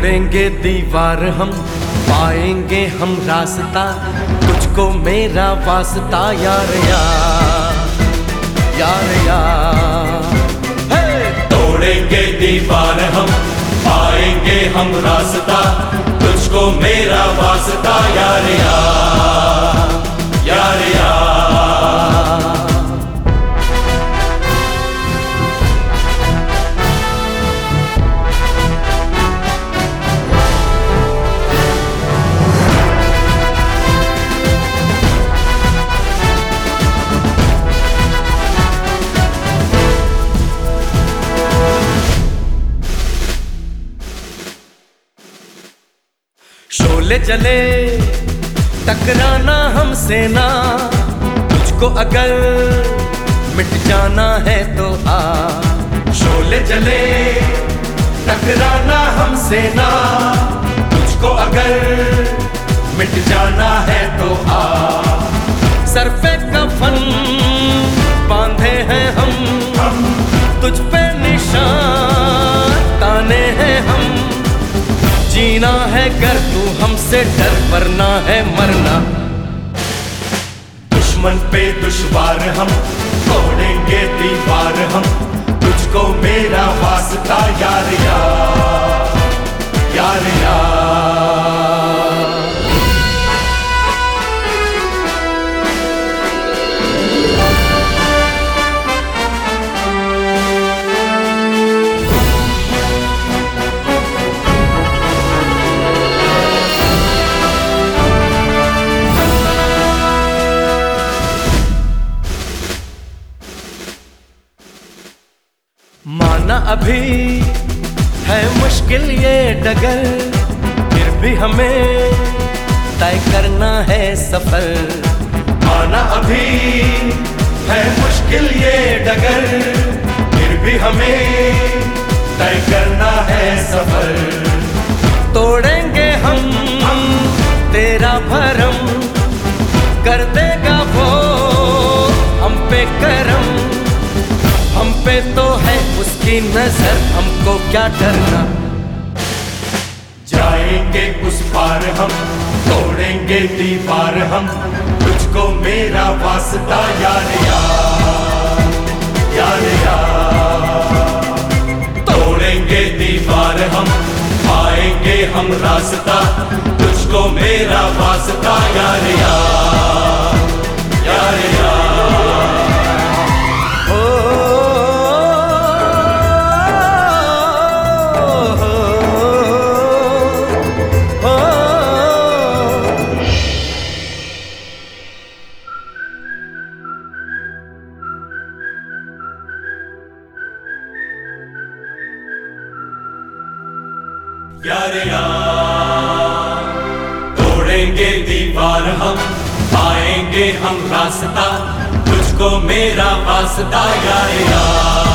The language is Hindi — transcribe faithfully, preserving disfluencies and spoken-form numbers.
तोड़ेंगे दीवार हम, पाएंगे हम रास्ता, तुझको मेरा वास्ता यार यार यार यार। तोड़ेंगे दीवार हम, पाएंगे हम रास्ता, तुझको मेरा वास्ता यार यार यार यार। शोले जले टकराना हमसे ना, तुझको अगर मिट जाना है तो आ। शोले जले टकराना हमसे ना, तुझको अगर मिट जाना है तो आ। सर पे कफन बांधे हैं हम, हम तुझ पे निशान ताने हैं हम। जीना है कर तू हमसे डर, वरना है मरना। दुश्मन पे दुश्वार हम, तोड़ेंगे दीवार हम, तुझको मेरा वास्ता यार यार यार यार। माना अभी है मुश्किल ये डगर, फिर भी हमें तय करना है सफर। माना अभी है मुश्किल ये डगर, फिर भी हमें तय करना है सफर। तोड़ेंगे हम हम तेरा भरम, कर देगा वो हम पे करम। हम पे तो है उसकी नजर, हमको क्या डरना। जाएंगे उस पार हम, तोड़ेंगे दीवार हम, तुझको मेरा वास्ता यार यार यार यार। तोड़ेंगे दीवार हम, पाएंगे हम रास्ता, तुझको मेरा वास्ता यार यार यार यार। यार यार तोड़ेंगे दीवार हम, पाएंगे हम रास्ता, तुझको मेरा वास्ता यार यार।